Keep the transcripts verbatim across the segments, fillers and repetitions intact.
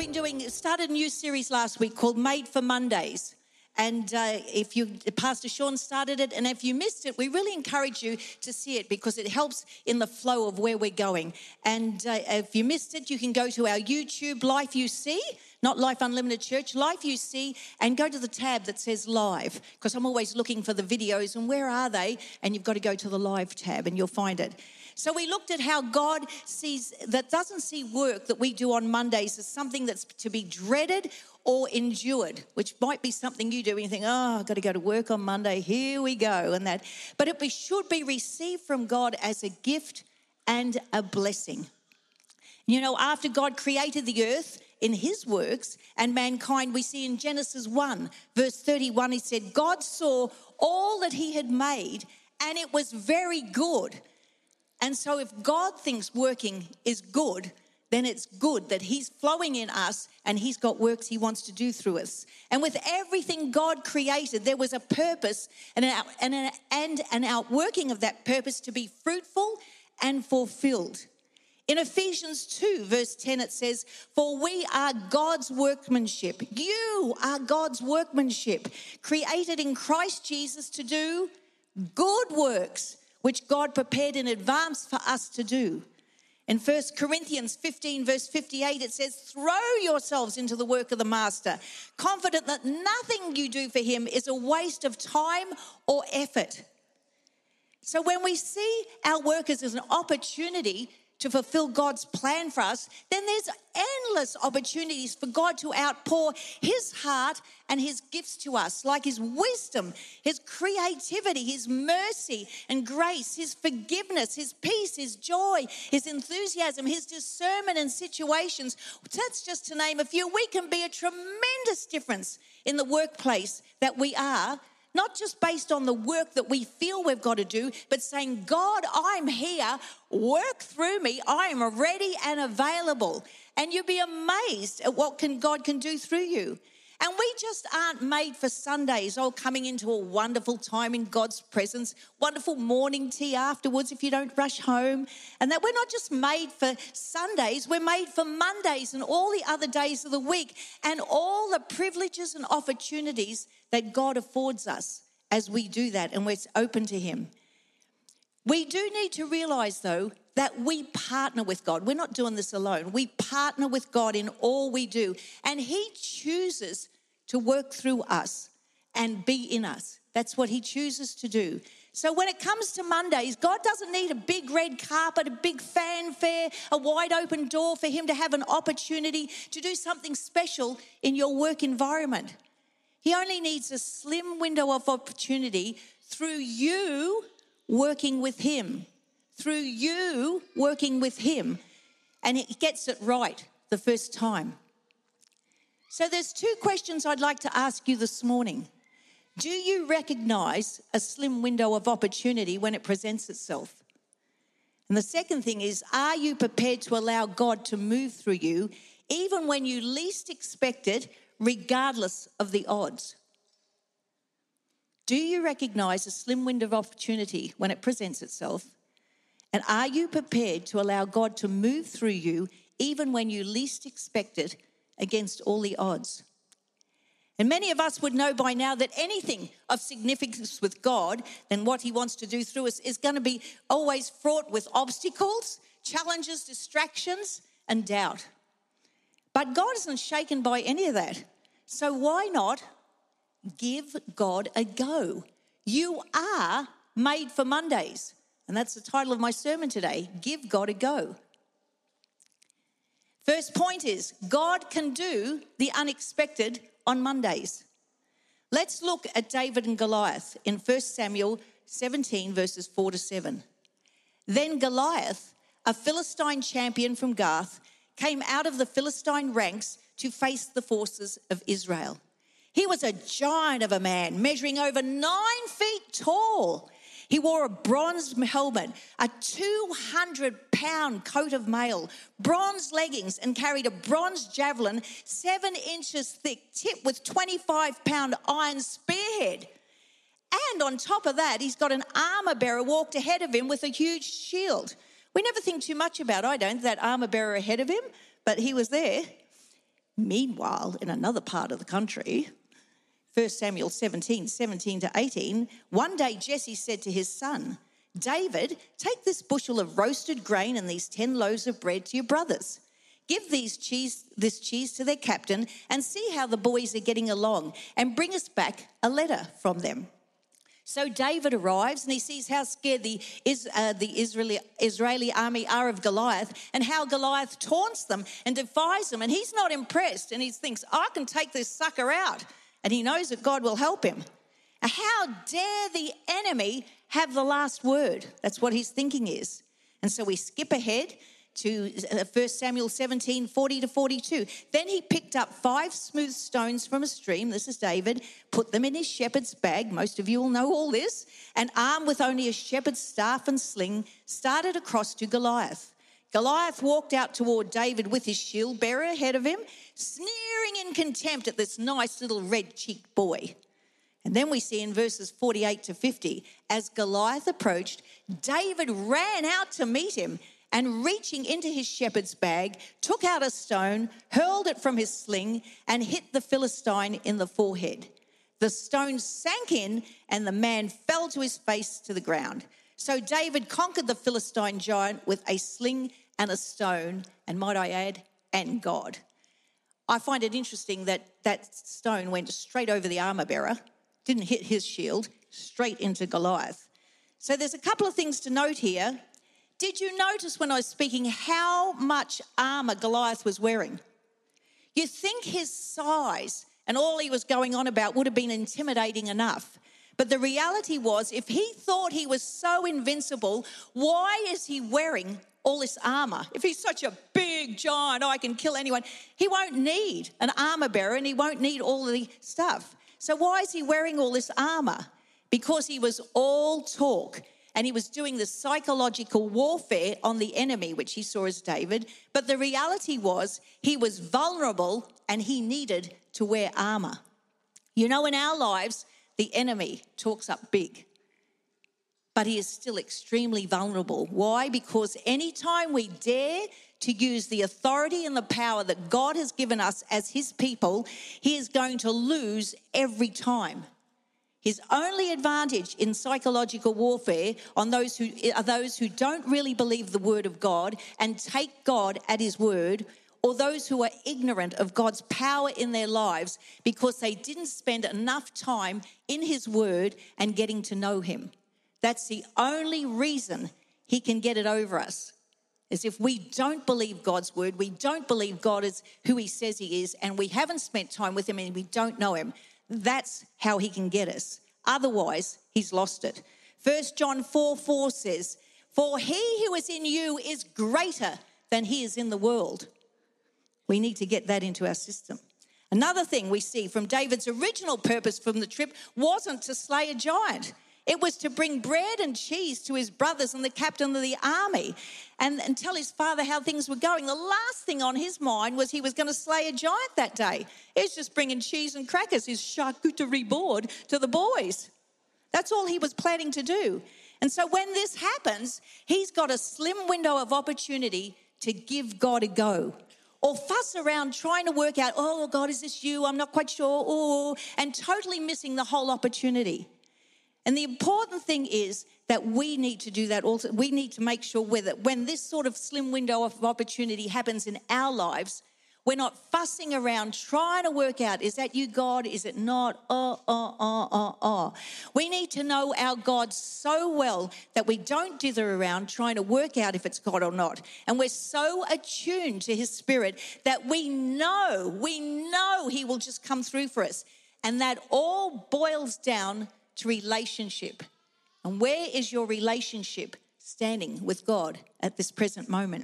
been doing, started a new series last week called Made for Mondays. And uh, if you, Pastor Sean started it, and if you missed it, we really encourage you to see it because it helps in the flow of where we're going. And uh, if you missed it, you can go to our YouTube, Life You See, not Life Unlimited Church, Life You See, and go to the tab that says live, because I'm always looking for the videos and where are they? And you've got to go to the live tab and you'll find it. So we looked at how God sees, that doesn't see work that we do on Mondays as something that's to be dreaded or endured, which might be something you do and you think, oh, I've got to go to work on Monday, here we go, and that. But it be, should be received from God as a gift and a blessing. You know, after God created the earth in his works and mankind, we see in Genesis one, verse thirty-one, he said, God saw all that he had made and it was very good. And so if God thinks working is good, then it's good that he's flowing in us and he's got works he wants to do through us. And with everything God created, there was a purpose and an, and an, and an outworking of that purpose to be fruitful and fulfilled. In Ephesians two, verse ten, it says, for we are God's workmanship. You are God's workmanship, created in Christ Jesus to do good works, which God prepared in advance for us to do. In First Corinthians fifteen, verse fifty-eight, it says, throw yourselves into the work of the master, confident that nothing you do for him is a waste of time or effort. So when we see our work as an opportunity to fulfill God's plan for us, then there's endless opportunities for God to outpour his heart and his gifts to us, like his wisdom, his creativity, his mercy and grace, his forgiveness, his peace, his joy, his enthusiasm, his discernment in situations. That's just to name a few. We can be a tremendous difference in the workplace that we are, not just based on the work that we feel we've got to do, but saying, God, I'm here, work through me, I am ready and available. And you'll be amazed at what can God can do through you. And we just aren't made for Sundays, all coming into a wonderful time in God's presence, wonderful morning tea afterwards if you don't rush home. And that we're not just made for Sundays, we're made for Mondays and all the other days of the week and all the privileges and opportunities that God affords us as we do that and we're open to him. We do need to realize, though, that we partner with God. We're not doing this alone. We partner with God in all we do. And he chooses to work through us and be in us. That's what he chooses to do. So when it comes to Mondays, God doesn't need a big red carpet, a big fanfare, a wide open door for him to have an opportunity to do something special in your work environment. He only needs a slim window of opportunity through you working with him, through you working with him, and he gets it right the first time. So there's two questions I'd like to ask you this morning. Do you recognize a slim window of opportunity when it presents itself? And the second thing is, are you prepared to allow God to move through you even when you least expect it, regardless of the odds? Do you recognize a slim window of opportunity when it presents itself? And are you prepared to allow God to move through you even when you least expect it, against all the odds? And many of us would know by now that anything of significance with God and what he wants to do through us is going to be always fraught with obstacles, challenges, distractions, and doubt. But God isn't shaken by any of that. So why not give God a go? You are made for Mondays. And that's the title of my sermon today, Give God a Go. First point is, God can do the unexpected on Mondays. Let's look at David and Goliath in First Samuel seventeen, verses four to seven. Then Goliath, a Philistine champion from Gath, came out of the Philistine ranks to face the forces of Israel. He was a giant of a man, measuring over nine feet tall. He wore a bronze helmet, a two hundred pound coat of mail, bronze leggings, and carried a bronze javelin seven inches thick, tipped with twenty-five pound iron spearhead. And on top of that, he's got an armor bearer walked ahead of him with a huge shield. We never think too much about, I don't, that armor bearer ahead of him, but he was there. Meanwhile, in another part of the country, First Samuel seventeen, seventeen to eighteen, one day Jesse said to his son, David, take this bushel of roasted grain and these ten loaves of bread to your brothers. Give these cheese, this cheese to their captain and see how the boys are getting along, and bring us back a letter from them. So David arrives and he sees how scared the, uh, the Israeli, Israeli army are of Goliath, and how Goliath taunts them and defies them. And he's not impressed, and he thinks, I can take this sucker out. And he knows that God will help him. How dare the enemy have the last word? That's what his thinking is. And so we skip ahead to First Samuel seventeen, forty to forty-two. Then he picked up five smooth stones from a stream, this is David, put them in his shepherd's bag, most of you will know all this, and armed with only a shepherd's staff and sling, started across to Goliath. Goliath walked out toward David with his shield bearer ahead of him, sneering in contempt at this nice little red-cheeked boy. And then we see in verses forty-eight to fifty, as Goliath approached, David ran out to meet him, and reaching into his shepherd's bag, took out a stone, hurled it from his sling, and hit the Philistine in the forehead. The stone sank in, and the man fell to his face to the ground. So David conquered the Philistine giant with a sling and a stone, and might I add, and God. I find it interesting that that stone went straight over the armor bearer, didn't hit his shield, straight into Goliath. So there's a couple of things to note here. Did you notice when I was speaking how much armor Goliath was wearing? You think his size and all he was going on about would have been intimidating enough. But the reality was, if he thought he was so invincible, why is he wearing all this armor? If he's such a big giant, oh, I can kill anyone, he won't need an armor bearer and he won't need all the stuff. So why is he wearing all this armor? Because he was all talk. And he was doing the psychological warfare on the enemy, which he saw as David. But the reality was he was vulnerable and he needed to wear armor. You know, in our lives, the enemy talks up big, but he is still extremely vulnerable. Why? Because anytime we dare to use the authority and the power that God has given us as his people, he is going to lose every time. His only advantage in psychological warfare on those who are those who don't really believe the word of God and take God at his word, or those who are ignorant of God's power in their lives because they didn't spend enough time in his word and getting to know him. That's the only reason he can get it over us, is if we don't believe God's word, we don't believe God is who he says he is, and we haven't spent time with him and we don't know him. That's how he can get us. Otherwise, he's lost it. First John four four says, for he who is in you is greater than he is in the world. We need to get that into our system. Another thing we see from David's original purpose from the trip wasn't to slay a giant. It was to bring bread and cheese to his brothers and the captain of the army and, and tell his father how things were going. The last thing on his mind was he was going to slay a giant that day. He was just bringing cheese and crackers, his charcuterie board, to the boys. That's all he was planning to do. And so when this happens, he's got a slim window of opportunity to give God a go, or fuss around trying to work out, oh, God, is this you? I'm not quite sure. Oh, and totally missing the whole opportunity. And the important thing is that we need to do that also. We need to make sure whether when this sort of slim window of opportunity happens in our lives, we're not fussing around trying to work out, is that you, God? Is it not? Oh, oh, oh, oh, oh. We need to know our God so well that we don't dither around trying to work out if it's God or not. And we're so attuned to his spirit that we know, we know he will just come through for us. And that all boils down to relationship. And where is your relationship standing with God at this present moment?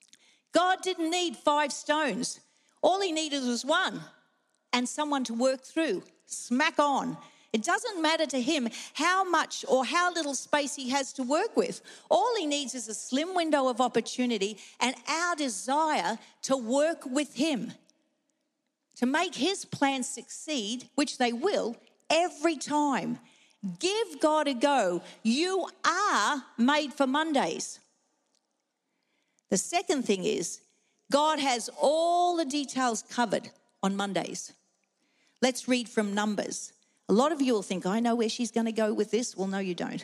God didn't need five stones. All he needed was one and someone to work through, smack on. It doesn't matter to him how much or how little space he has to work with. All he needs is a slim window of opportunity and our desire to work with him, to make his plans succeed, which they will every time. Give God a go. You are made for Mondays. The second thing is, God has all the details covered on Mondays. Let's read from Numbers. A lot of you will think, I know where she's going to go with this. Well, no, you don't.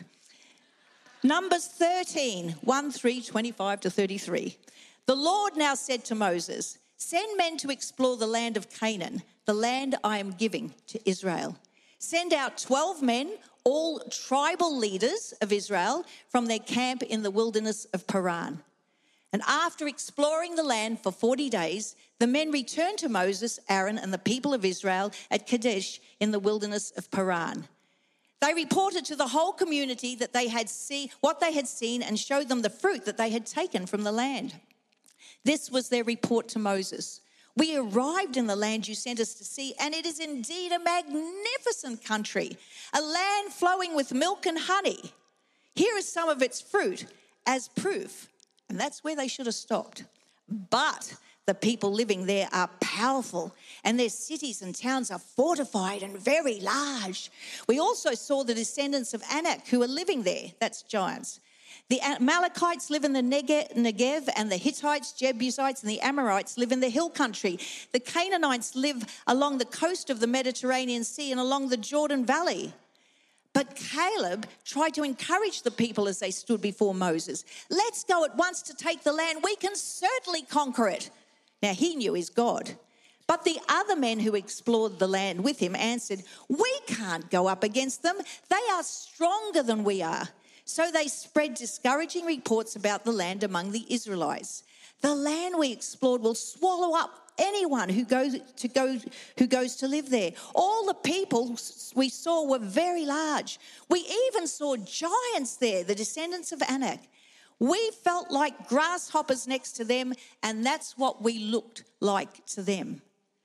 Numbers thirteen, one, three, twenty-five to thirty-three. The Lord now said to Moses, send men to explore the land of Canaan, the land I am giving to Israel. Send out twelve men, all tribal leaders of Israel, from their camp in the wilderness of Paran. And after exploring the land for forty days, the men returned to Moses, Aaron, and the people of Israel at Kadesh in the wilderness of Paran. They reported to the whole community that they had see, what they had seen and showed them the fruit that they had taken from the land. This was their report to Moses. We arrived in the land you sent us to see, and it is indeed a magnificent country, a land flowing with milk and honey. Here is some of its fruit as proof. And that's where they should have stopped. But the people living there are powerful, and their cities and towns are fortified and very large. We also saw the descendants of Anak who are living there. That's giants. The Amalekites live in the Negev, and the Hittites, Jebusites, and the Amorites live in the hill country. The Canaanites live along the coast of the Mediterranean Sea and along the Jordan Valley. But Caleb tried to encourage the people as they stood before Moses. Let's go at once to take the land. We can certainly conquer it. Now, he knew his God. But the other men who explored the land with him answered, we can't go up against them. They are stronger than we are. So they spread discouraging reports about the land among the Israelites. The land we explored will swallow up anyone who goes to go who goes to live there. All the people we saw were very large. We even saw giants there, the descendants of Anak. We felt like grasshoppers next to them, and that's what we looked like to them.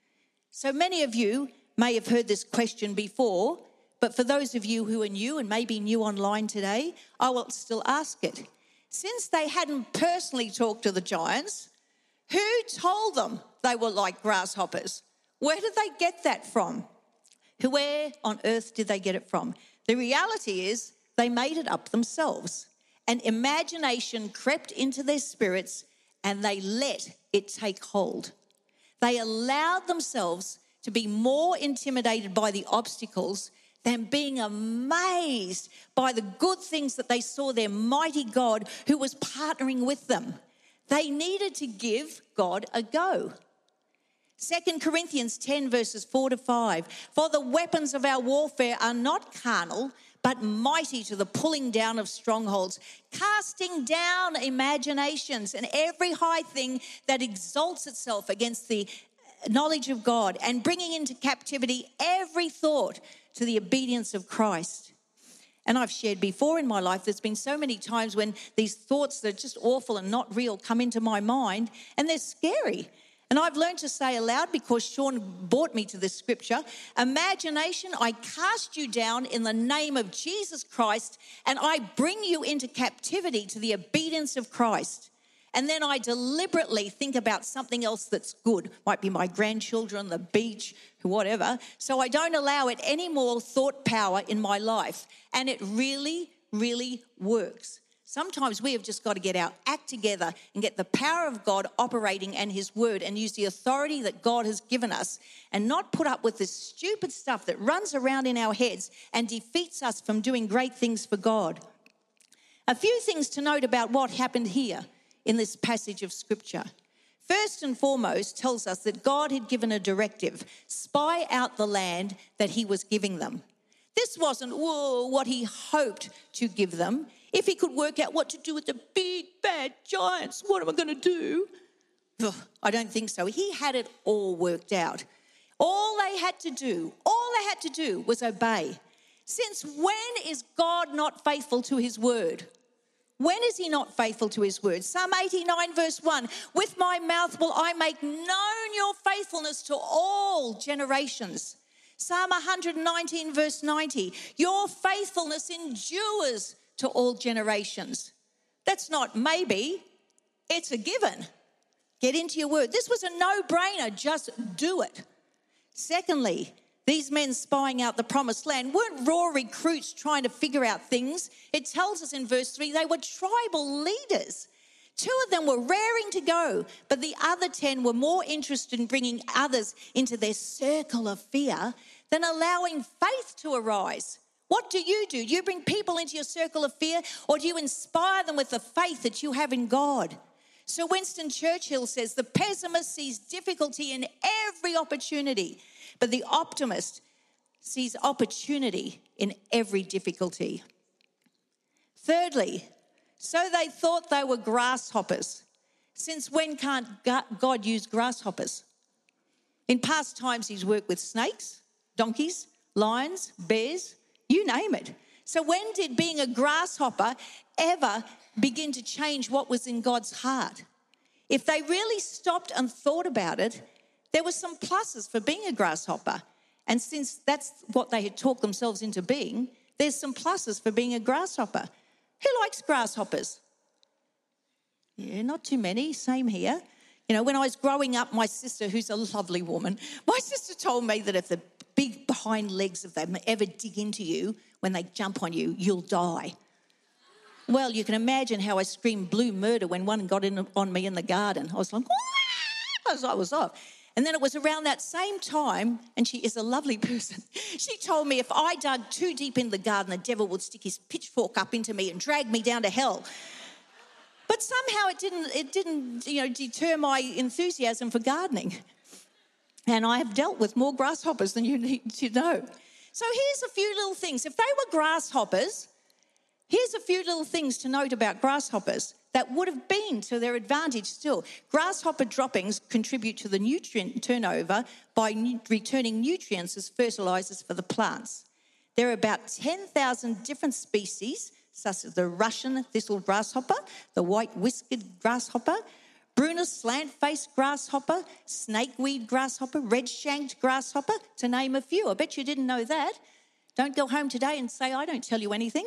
So many of you may have heard this question before, but for those of you who are new and maybe new online today, I will still ask it. Since they hadn't personally talked to the giants, who told them they were like grasshoppers? Where did they get that from? Where on earth did they get it from? The reality is they made it up themselves. An imagination crept into their spirits and they let it take hold. They allowed themselves to be more intimidated by the obstacles than being amazed by the good things that they saw their mighty God who was partnering with them. They needed to give God a go. Second Corinthians ten verses four to five. For the weapons of our warfare are not carnal, but mighty to the pulling down of strongholds, casting down imaginations and every high thing that exalts itself against the knowledge of God, and bringing into captivity every thought to the obedience of Christ. And I've shared before in my life, there's been so many times when these thoughts that are just awful and not real come into my mind, and they're scary. And I've learned to say aloud, because Sean brought me to this scripture, imagination, I cast you down in the name of Jesus Christ, and I bring you into captivity to the obedience of Christ. And then I deliberately think about something else that's good. Might be my grandchildren, the beach, whatever. So I don't allow it any more thought power in my life. And it really, really works. Sometimes we have just got to get our act together and get the power of God operating and his word, and use the authority that God has given us, and not put up with this stupid stuff that runs around in our heads and defeats us from doing great things for God. A few things to note about what happened here in this passage of scripture. First and foremost, tells us that God had given a directive: spy out the land that he was giving them. This wasn't whoa, what he hoped to give them. If he could work out what to do with the big bad giants, what am I going to do? Ugh, I don't think so. He had it all worked out. All they had to do, all they had to do was obey. Since when is God not faithful to his word? When is he not faithful to his word? Psalm eighty-nine verse one, with my mouth will I make known your faithfulness to all generations. Psalm one nineteen verse ninety, your faithfulness endures to all generations. That's not maybe, it's a given. Get into your word. This was a no-brainer, just do it. Secondly, these men spying out the promised land weren't raw recruits trying to figure out things. It tells us in verse three, they were tribal leaders. Two of them were raring to go, but the other ten were more interested in bringing others into their circle of fear than allowing faith to arise. What do you do? Do you bring people into your circle of fear, or do you inspire them with the faith that you have in God? So Winston Churchill says, the pessimist sees difficulty in every opportunity, but the optimist sees opportunity in every difficulty. Thirdly, so they thought they were grasshoppers. Since when can't God use grasshoppers? In past times, he's worked with snakes, donkeys, lions, bears, you name it. So when did being a grasshopper ever begin to change what was in God's heart? If they really stopped and thought about it, there were some pluses for being a grasshopper. And since that's what they had talked themselves into being, there's some pluses for being a grasshopper. Who likes grasshoppers? Yeah, not too many. Same here. You know, when I was growing up, my sister, who's a lovely woman, my sister told me that if the big behind legs of them ever dig into you, when they jump on you, you'll die. Well, you can imagine how I screamed blue murder when one got in on me in the garden. I was like, Wah! As I was off. And then it was around that same time, and she is a lovely person, she told me if I dug too deep in the garden, the devil would stick his pitchfork up into me and drag me down to hell. But somehow it didn't, it didn't, you know, deter my enthusiasm for gardening. And I have dealt with more grasshoppers than you need to know. So here's a few little things. If they were grasshoppers, here's a few little things to note about grasshoppers that would have been to their advantage still. Grasshopper droppings contribute to the nutrient turnover by nu- returning nutrients as fertilizers for the plants. There are about ten thousand different species, such as the Russian thistle grasshopper, the white whiskered grasshopper, Brunner slant-faced grasshopper, snakeweed grasshopper, red-shanked grasshopper, to name a few. I bet you didn't know that. Don't go home today and say, I don't tell you anything.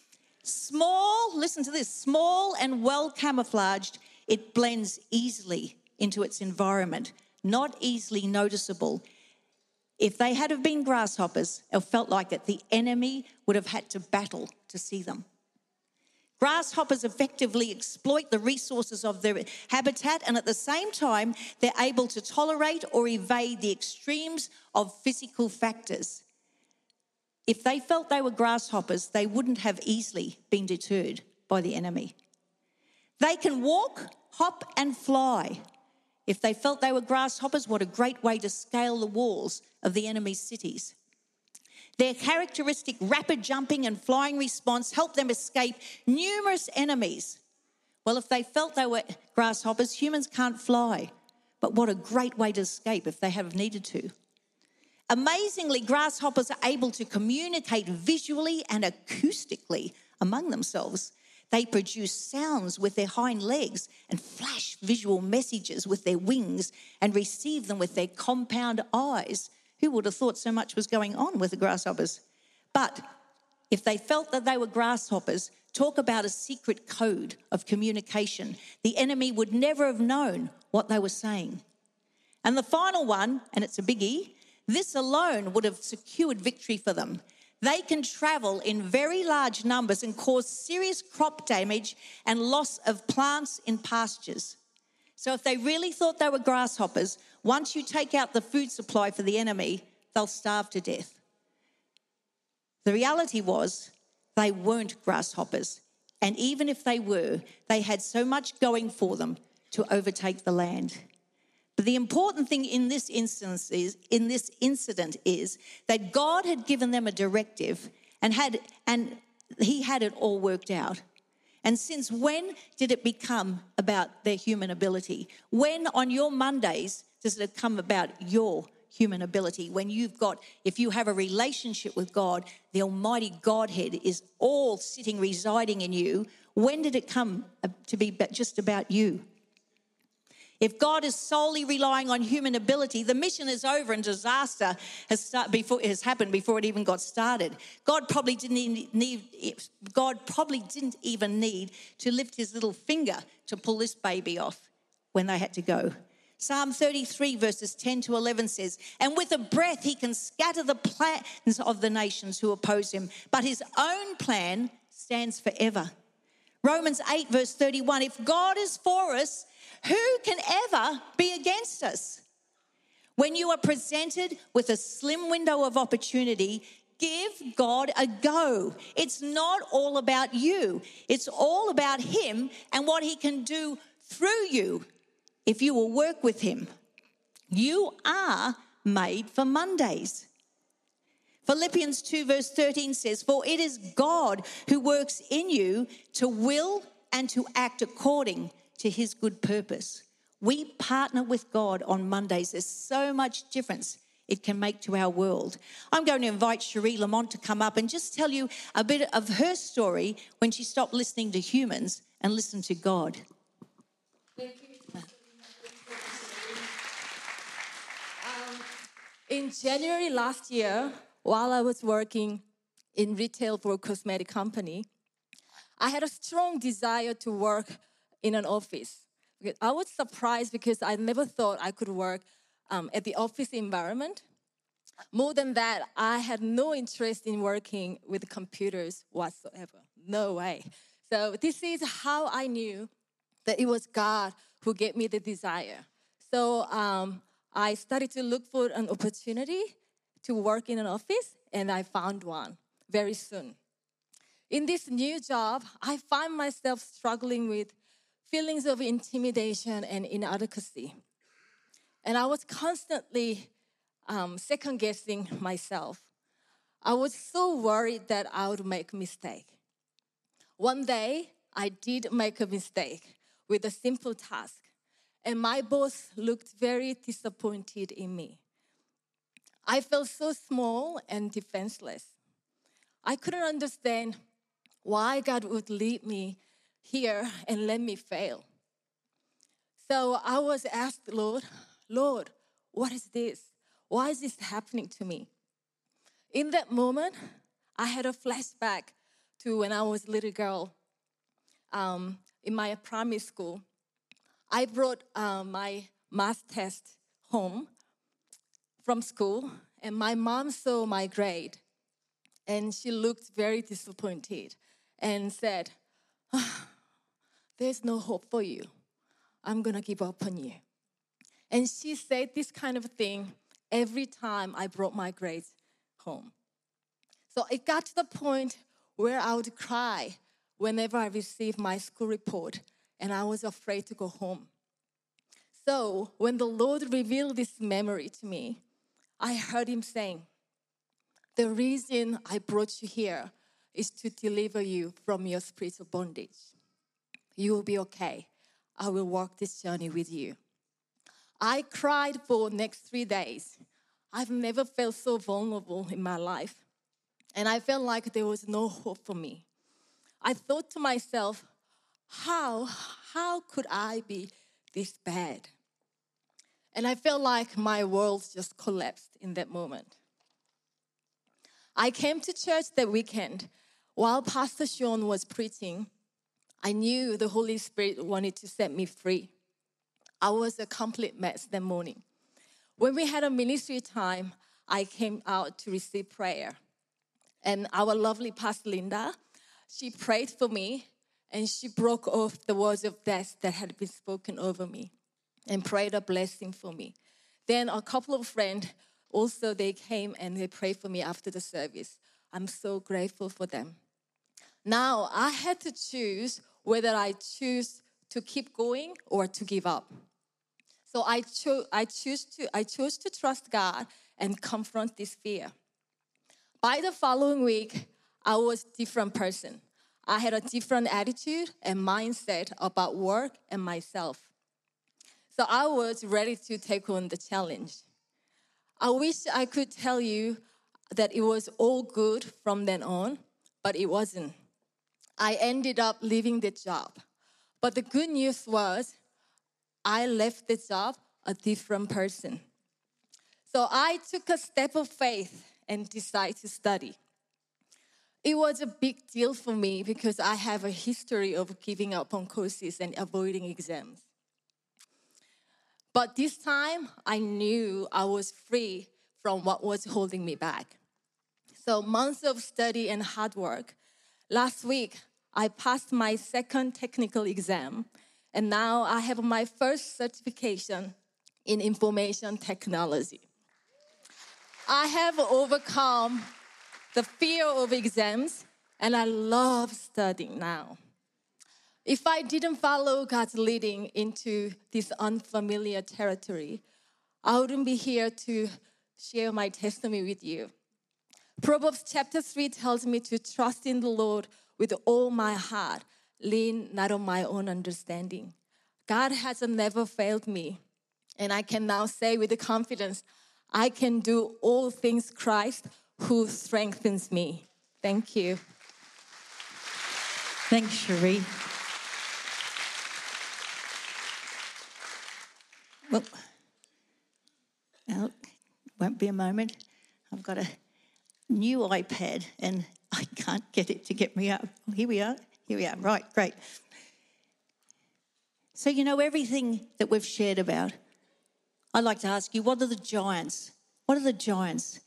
Small, listen to this, small and well camouflaged, it blends easily into its environment, not easily noticeable. If they had have been grasshoppers, it felt like it, the enemy would have had to battle to see them. Grasshoppers effectively exploit the resources of their habitat, and at the same time, they're able to tolerate or evade the extremes of physical factors. If they felt they were grasshoppers, they wouldn't have easily been deterred by the enemy. They can walk, hop, and fly. If they felt they were grasshoppers, what a great way to scale the walls of the enemy's cities. Their characteristic rapid jumping and flying response helped them escape numerous enemies. Well, if they felt they were grasshoppers, humans can't fly. But what a great way to escape if they have needed to. Amazingly, grasshoppers are able to communicate visually and acoustically among themselves. They produce sounds with their hind legs and flash visual messages with their wings and receive them with their compound eyes. Who would have thought so much was going on with the grasshoppers? But if they felt that they were grasshoppers, talk about a secret code of communication. The enemy would never have known what they were saying. And the final one, and it's a biggie, this alone would have secured victory for them. They can travel in very large numbers and cause serious crop damage and loss of plants in pastures. So if they really thought they were grasshoppers, once you take out the food supply for the enemy, they'll starve to death. The reality was they weren't grasshoppers. And even if they were, they had so much going for them to overtake the land. But the important thing in this instance is, in this incident is that God had given them a directive and had and he had it all worked out. And since when did it become about their human ability? When on your Mondays does it come about your human ability? When you've got, if you have a relationship with God, the Almighty Godhead is all sitting, residing in you. When did it come to be just about you? If God is solely relying on human ability, the mission is over and disaster has start before has happened before it even got started. God probably didn't even need God probably didn't even need to lift his little finger to pull this baby off when they had to go. Psalm thirty-three verses ten to eleven says, "And with a breath he can scatter the plans of the nations who oppose him, but his own plan stands forever." Romans eight verse thirty-one, if God is for us, who can ever be against us? When you are presented with a slim window of opportunity, give God a go. It's not all about you. It's all about him and what he can do through you if you will work with him. You are made for Mondays. Philippians two verse thirteen says, for it is God who works in you to will and to act according to his good purpose. We partner with God on Mondays. There's so much difference it can make to our world. I'm going to invite Cherie Lamont to come up and just tell you a bit of her story when she stopped listening to humans and listened to God. Thank you. Um, in January last year, while I was working in retail for a cosmetic company, I had a strong desire to work in an office. I was surprised because I never thought I could work um, at the office environment. More than that, I had no interest in working with computers whatsoever. No way. So this is how I knew that it was God who gave me the desire. So um, I started to look for an opportunity to work in an office, and I found one very soon. In this new job, I find myself struggling with feelings of intimidation and inadequacy. And I was constantly um, second-guessing myself. I was so worried that I would make a mistake. One day, I did make a mistake with a simple task, and my boss looked very disappointed in me. I felt so small and defenseless. I couldn't understand why God would lead me here and let me fail. So I was asked, Lord, Lord, what is this? Why is this happening to me? In that moment, I had a flashback to when I was a little girl um, in my primary school. I brought uh, my math test home from school, and my mom saw my grade, and she looked very disappointed and said, oh, there's no hope for you. I'm going to give up on you. And she said this kind of thing every time I brought my grades home. So it got to the point where I would cry whenever I received my school report, and I was afraid to go home. So when the Lord revealed this memory to me, I heard him saying, the reason I brought you here is to deliver you from your spiritual bondage. You will be okay. I will walk this journey with you. I cried for the next three days. I've never felt so vulnerable in my life. And I felt like there was no hope for me. I thought to myself, how, how could I be this bad? And I felt like my world just collapsed in that moment. I came to church that weekend. While Pastor Sean was preaching, I knew the Holy Spirit wanted to set me free. I was a complete mess that morning. When we had a ministry time, I came out to receive prayer. And our lovely Pastor Linda, she prayed for me, and she broke off the words of death that had been spoken over me and prayed a blessing for me. Then a couple of friends, also they came and they prayed for me after the service. I'm so grateful for them. Now, I had to choose whether I choose to keep going or to give up. So I, cho- I, choose to, I chose to trust God and confront this fear. By the following week, I was a different person. I had a different attitude and mindset about work and myself. So I was ready to take on the challenge. I wish I could tell you that it was all good from then on, but it wasn't. I ended up leaving the job. But the good news was I left the job a different person. So I took a step of faith and decided to study. It was a big deal for me because I have a history of giving up on courses and avoiding exams. But this time, I knew I was free from what was holding me back. So months of study and hard work. Last week, I passed my second technical exam, and now I have my first certification in information technology. I have overcome the fear of exams, and I love studying now. If I didn't follow God's leading into this unfamiliar territory, I wouldn't be here to share my testimony with you. Proverbs chapter three tells me to trust in the Lord with all my heart, lean not on my own understanding. God has never failed me, and I can now say with confidence, I can do all things Christ who strengthens me. Thank you. Thanks, Cherie. Well, well, won't be a moment. I've got a new iPad and I can't get it to get me up. Oh, here we are. Here we are. Right, great. So, you know, everything that we've shared about, I'd like to ask you, what are the giants? What are the giants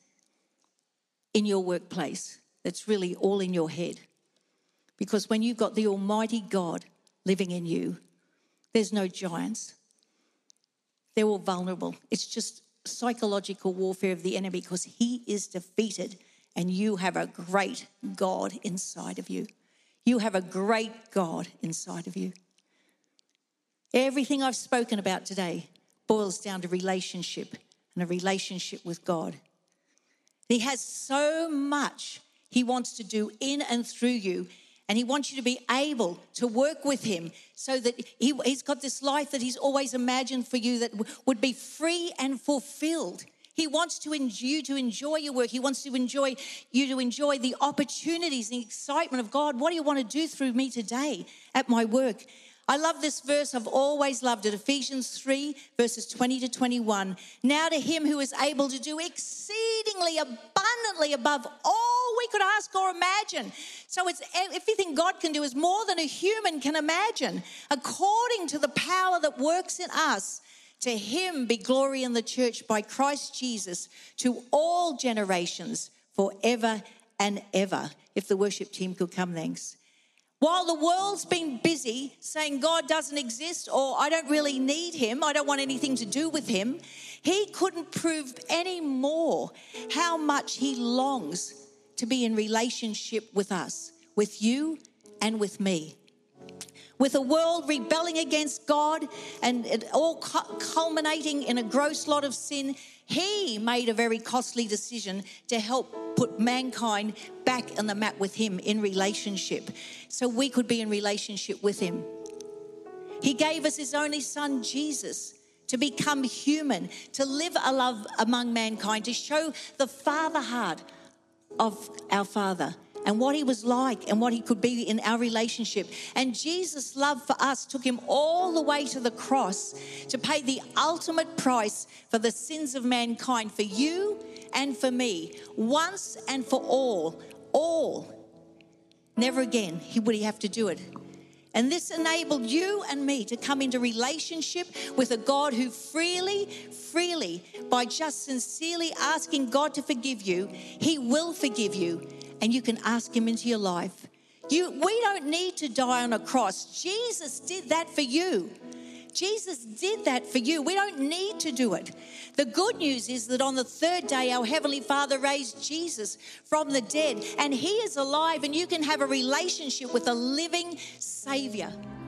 in your workplace that's really all in your head? Because when you've got the Almighty God living in you, there's no giants. They're all vulnerable. It's just psychological warfare of the enemy because he is defeated and you have a great God inside of you. You have a great God inside of you. Everything I've spoken about today boils down to relationship and a relationship with God. He has so much he wants to do in and through you, and he wants you to be able to work with him so that he, he's got this life that he's always imagined for you that w- would be free and fulfilled. He wants to en- you to enjoy your work. He wants to enjoy you to enjoy the opportunities, the excitement of God. What do you want to do through me today at my work? I love this verse. I've always loved it. Ephesians three, verses twenty to twenty-one. Now to him who is able to do exceedingly abundantly above all we could ask or imagine. So it's everything God can do is more than a human can imagine. According to the power that works in us, to him be glory in the church by Christ Jesus to all generations forever and ever. If the worship team could come, thanks. While the world's been busy saying God doesn't exist or I don't really need him, I don't want anything to do with him, he couldn't prove any more how much he longs to be in relationship with us, with you and with me. With a world rebelling against God and it all culminating in a gross lot of sin, he made a very costly decision to help put mankind back on the map with him in relationship so we could be in relationship with him. He gave us his only son, Jesus, to become human, to live a love among mankind, to show the father heart of our Father and what he was like and what he could be in our relationship. And Jesus' love for us took him all the way to the cross to pay the ultimate price for the sins of mankind, for you and for me, once and for all, all. Never again would he have to do it. And this enabled you and me to come into relationship with a God who freely, freely, by just sincerely asking God to forgive you, he will forgive you. And you can ask him into your life. You, we don't need to die on a cross. Jesus did that for you. Jesus did that for you. We don't need to do it. The good news is that on the third day, our Heavenly Father raised Jesus from the dead, and he is alive, and you can have a relationship with a living Savior.